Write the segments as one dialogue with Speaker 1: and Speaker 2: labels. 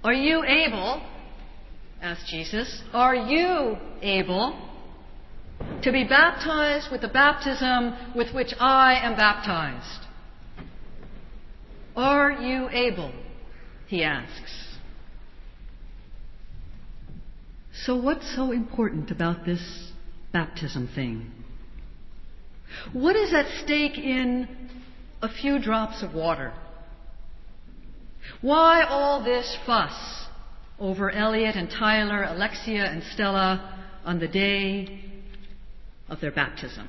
Speaker 1: Are you able, asked Jesus, are you able to be baptized with the baptism with which I am baptized? Are you able? He asks. So what's so important about this baptism thing? What is at stake in a few drops of water? Why all this fuss over Elliot and Tyler, Alexia and Stella on the day of their baptism?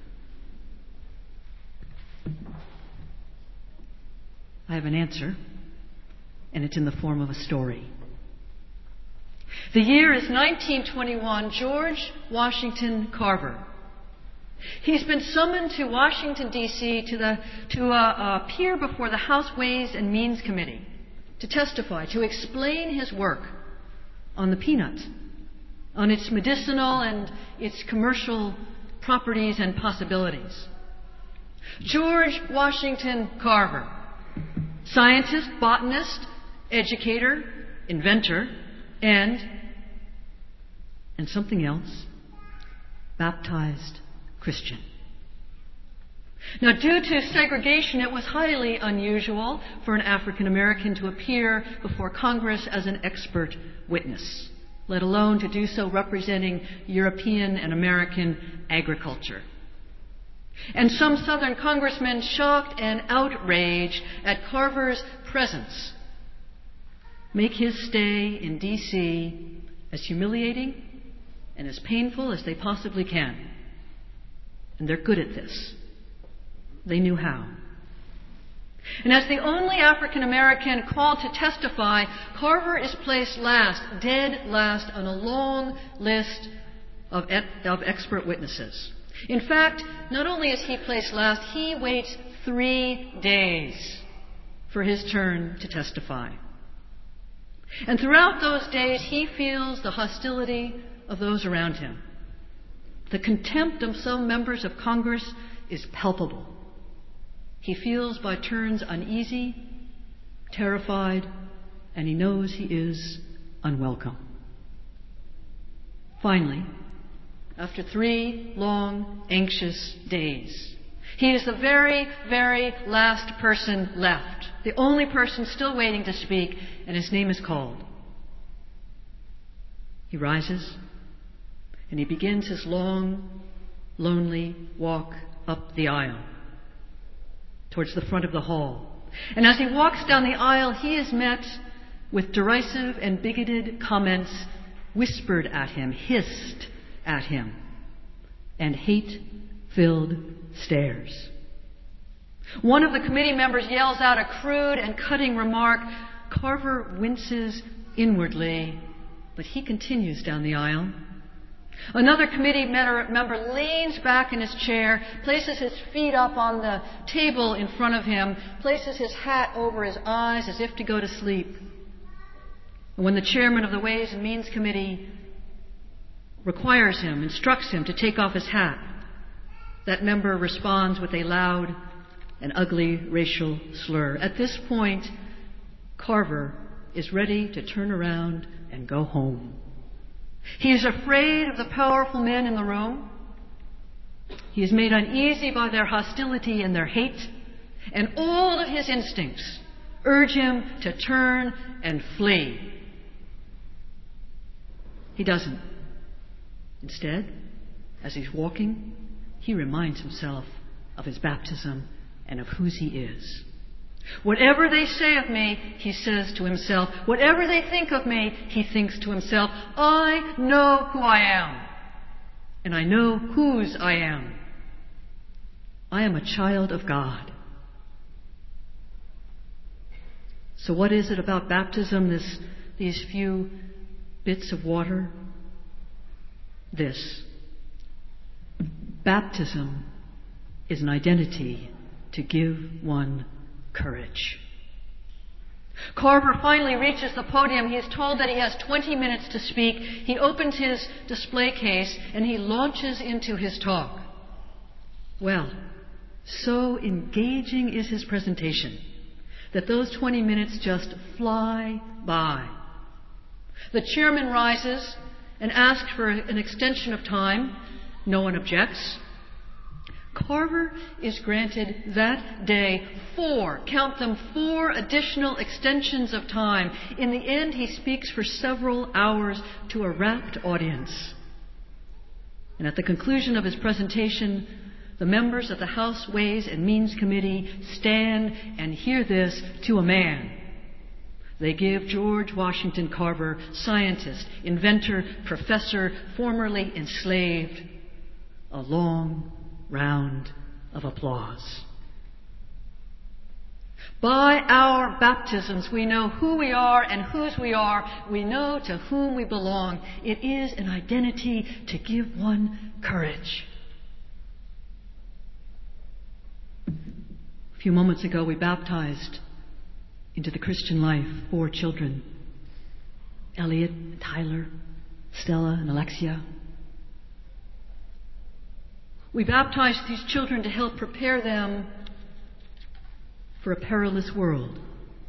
Speaker 1: I have an answer, and it's in the form of a story. The year is 1921, George Washington Carver. He's been summoned to Washington, D.C. to appear before the House Ways and Means Committee to testify, to explain his work on the peanut, on its medicinal and its commercial properties and possibilities. George Washington Carver, scientist, botanist, educator, inventor, and something else, baptized Christian. Now, due to segregation, it was highly unusual for an African American to appear before Congress as an expert witness, let alone to do so representing European and American agriculture. And some Southern congressmen, shocked and outraged at Carver's presence, make his stay in D.C. as humiliating and as painful as they possibly can. And they're good at this. They knew how. And as the only African American called to testify, Carver is placed last, dead last, on a long list of expert witnesses. In fact, not only is he placed last, he waits 3 days for his turn to testify. And throughout those days, he feels the hostility of those around him. The contempt of some members of Congress is palpable. He feels by turns uneasy, terrified, and he knows he is unwelcome. Finally, after 3 long, anxious days, he is the very, very last person left, the only person still waiting to speak, and his name is called. He rises, and he begins his long, lonely walk up the aisle towards the front of the hall. And as he walks down the aisle, he is met with derisive and bigoted comments whispered at him, hissed at him, and hate-filled stares. One of the committee members yells out a crude and cutting remark. Carver winces inwardly, but he continues down the aisle. Another committee member leans back in his chair, places his feet up on the table in front of him, places his hat over his eyes as if to go to sleep. And when the chairman of the Ways and Means Committee requires him, instructs him to take off his hat, that member responds with a loud and ugly racial slur. At this point, Carver is ready to turn around and go home. He is afraid of the powerful men in the room. He is made uneasy by their hostility and their hate, and all of his instincts urge him to turn and flee. He doesn't. Instead, as he's walking, he reminds himself of his baptism and of whose he is. Whatever they say of me, he says to himself. Whatever they think of me, he thinks to himself. I know who I am, and I know whose I am. I am a child of God. So what is it about baptism, these few bits of water? This. Baptism is an identity to give one courage. Carver finally reaches the podium. He is told that he has 20 minutes to speak. He opens his display case and he launches into his talk. Well, so engaging is his presentation that those 20 minutes just fly by. The chairman rises and asks for an extension of time. No one objects. Carver is granted that day 4 additional extensions of time. In the end, he speaks for several hours to a rapt audience. And at the conclusion of his presentation, the members of the House Ways and Means Committee stand and hear this to a man. They give George Washington Carver, scientist, inventor, professor, formerly enslaved, a long round of applause. By our baptisms, we know who we are and whose we are. We know to whom we belong. It is an identity to give one courage. A few moments ago, we baptized into the Christian life 4 children: Elliot, Tyler, Stella, and Alexia. We baptized these children to help prepare them for a perilous world,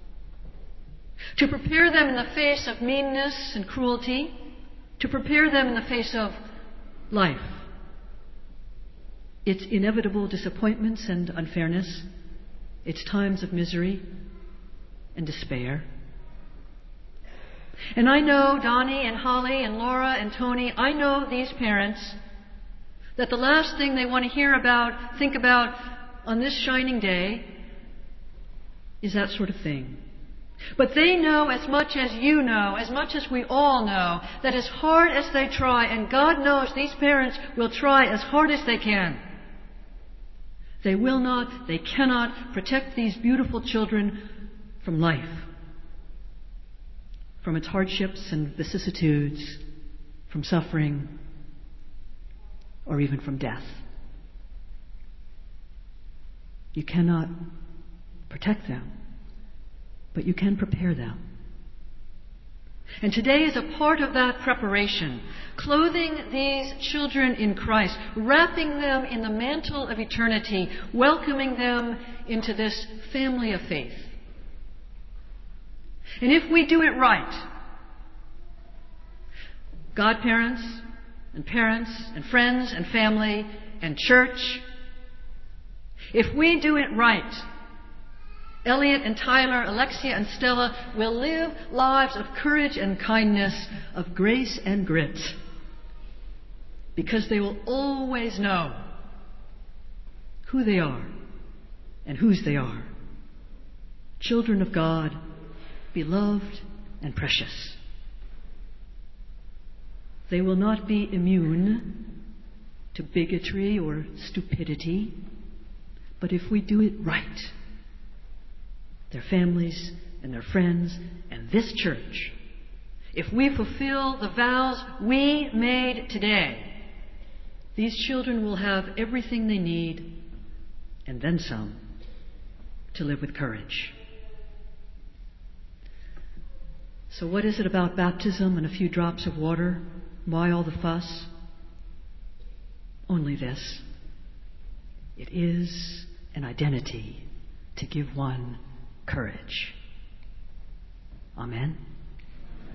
Speaker 1: to prepare them in the face of meanness and cruelty, to prepare them in the face of life, its inevitable disappointments and unfairness, its times of misery and despair. And I know Donnie and Holly and Laura and Tony, I know these parents, that the last thing they want to hear about, think about on this shining day is that sort of thing. But they know as much as you know, as much as we all know, that as hard as they try, and God knows these parents will try as hard as they can, they will not, they cannot protect these beautiful children from life, from its hardships and vicissitudes, from suffering, or even from death. You cannot protect them, but you can prepare them. And today is a part of that preparation, clothing these children in Christ, wrapping them in the mantle of eternity, welcoming them into this family of faith. And if we do it right, godparents and parents and friends and family and church, if we do it right, Elliot and Tyler, Alexia and Stella will live lives of courage and kindness, of grace and grit, because they will always know who they are and whose they are. Children of God, beloved and precious. They will not be immune to bigotry or stupidity, but if we do it right, their families and their friends and this church, if we fulfill the vows we made today, these children will have everything they need and then some to live with courage. So what is it about baptism and a few drops of water? Why all the fuss? Only this: it is an identity to give one courage. Amen.